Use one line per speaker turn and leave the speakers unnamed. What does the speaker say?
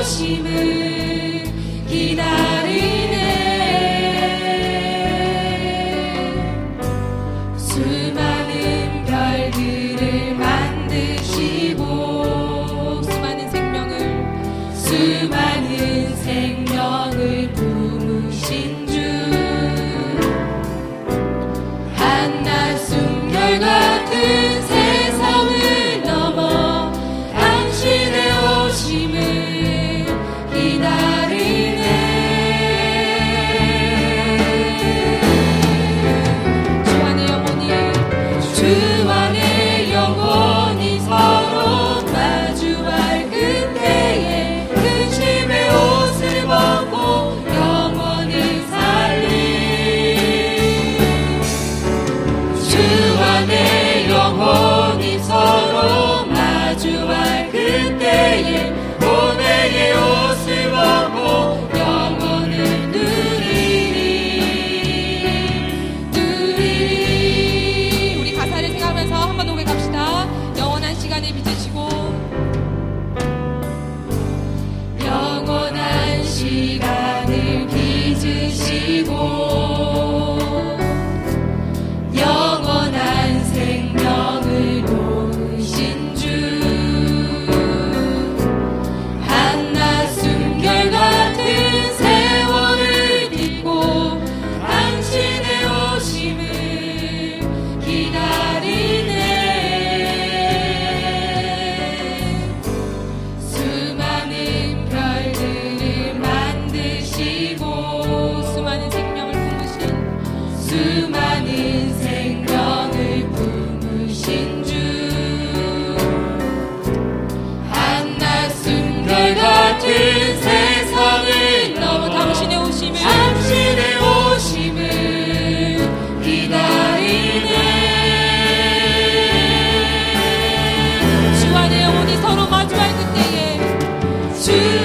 오심을 기다리네. 수많은 별들을 만드시고 수많은 생명을 품으신 주, 한낮 숨결 같은 세상을 넘어 당신의 오심을 기다리네. 주 안에 영혼이 서로 마주할 그때에 근심의 옷을 벗고 영원히 살리. 주 안에 영혼이 서로 마주할 그때에 고뇌의 옷을 벗고 영원을 누리리. 우리 가사를 생각하면서 한번 노래 갑시다. 영원한 시간을 빚으시고, 영원한 시간을 빚으시고 영원한 생명을 놓으신 주, 한낮 숨결 같은 세월을 딛고 당신의 오심을 기다리네. 수많은 별들을 만드시고 수많은 생명을 품으신 주, 한낮 숨결 같은 세상을 넘어 당신의 오심을 기다리네. 주 안에 영혼이 서로 마주할 그때에 주